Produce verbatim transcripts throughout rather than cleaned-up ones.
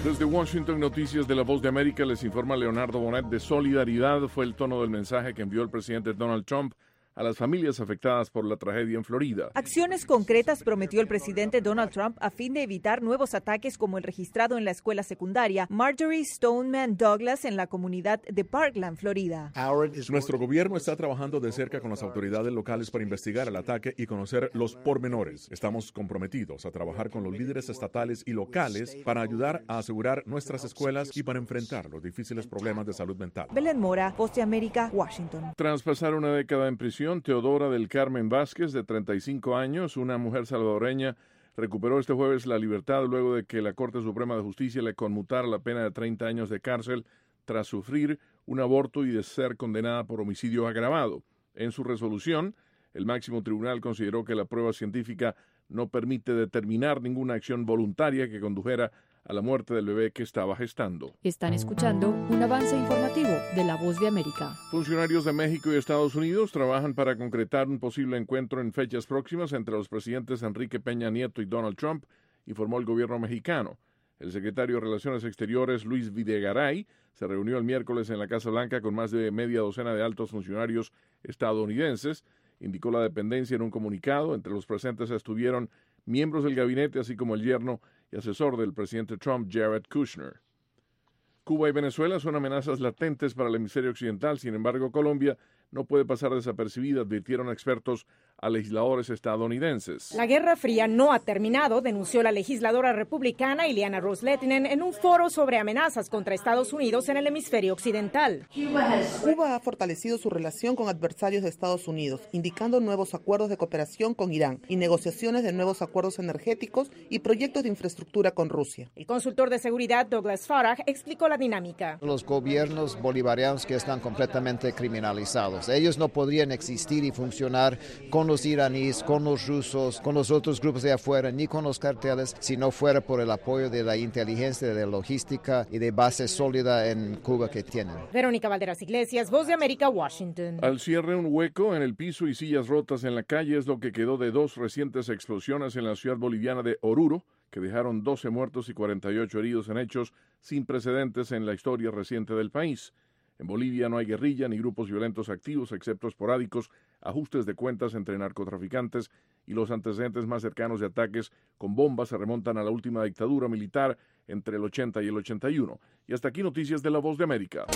Desde Washington, Noticias de la Voz de América, les informa Leonardo Bonet. De solidaridad fue el tono del mensaje que envió el presidente Donald Trump a las familias afectadas por la tragedia en Florida. Acciones concretas prometió el presidente Donald Trump a fin de evitar nuevos ataques como el registrado en la escuela secundaria Marjorie Stoneman Douglas en la comunidad de Parkland, Florida. Nuestro gobierno está trabajando de cerca con las autoridades locales para investigar el ataque y conocer los pormenores. Estamos comprometidos a trabajar con los líderes estatales y locales para ayudar a asegurar nuestras escuelas y para enfrentar los difíciles problemas de salud mental. Belén Mora, Voz de América, Washington. Tras pasar una década en prisión, Teodora del Carmen Vázquez, de treinta y cinco años, una mujer salvadoreña, recuperó este jueves la libertad luego de que la Corte Suprema de Justicia le conmutara la pena de treinta años de cárcel tras sufrir un aborto y de ser condenada por homicidio agravado. En su resolución, el máximo tribunal consideró que la prueba científica no permite determinar ninguna acción voluntaria que condujera a la muerte del bebé que estaba gestando. Están escuchando un avance informativo de La Voz de América. Funcionarios de México y Estados Unidos trabajan para concretar un posible encuentro en fechas próximas entre los presidentes Enrique Peña Nieto y Donald Trump, informó el gobierno mexicano. El secretario de Relaciones Exteriores, Luis Videgaray, se reunió el miércoles en la Casa Blanca con más de media docena de altos funcionarios estadounidenses, indicó la dependencia en un comunicado. Entre los presentes estuvieron miembros del gabinete, así como el yerno y asesor del presidente Trump, Jared Kushner. Cuba y Venezuela son amenazas latentes para el hemisferio occidental. Sin embargo, Colombia no puede pasar desapercibida, advirtieron expertos a legisladores estadounidenses. La Guerra Fría no ha terminado, denunció la legisladora republicana Ileana Ros-Lehtinen en un foro sobre amenazas contra Estados Unidos en el hemisferio occidental. Cuba ha fortalecido su relación con adversarios de Estados Unidos, indicando nuevos acuerdos de cooperación con Irán y negociaciones de nuevos acuerdos energéticos y proyectos de infraestructura con Rusia. El consultor de seguridad Douglas Farage explicó la dinámica. Los gobiernos bolivarianos que están completamente criminalizados, ellos no podrían existir y funcionar con los iraníes, con los rusos, con los otros grupos de afuera, ni con los carteles, si no fuera por el apoyo de la inteligencia, de la logística y de base sólida en Cuba que tienen. Verónica Valderas Iglesias, Voz de América, Washington. Al cierre, un hueco en el piso y sillas rotas en la calle es lo que quedó de dos recientes explosiones en la ciudad boliviana de Oruro, que dejaron doce muertos y cuarenta y ocho heridos en hechos sin precedentes en la historia reciente del país. En Bolivia no hay guerrilla ni grupos violentos activos, excepto esporádicos ajustes de cuentas entre narcotraficantes, y los antecedentes más cercanos de ataques con bombas se remontan a la última dictadura militar entre el ochenta y el ochenta y uno. Y hasta aquí noticias de La Voz de América.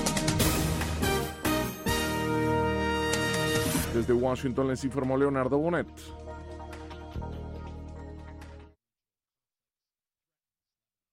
Desde Washington les informó Leonardo Bonet.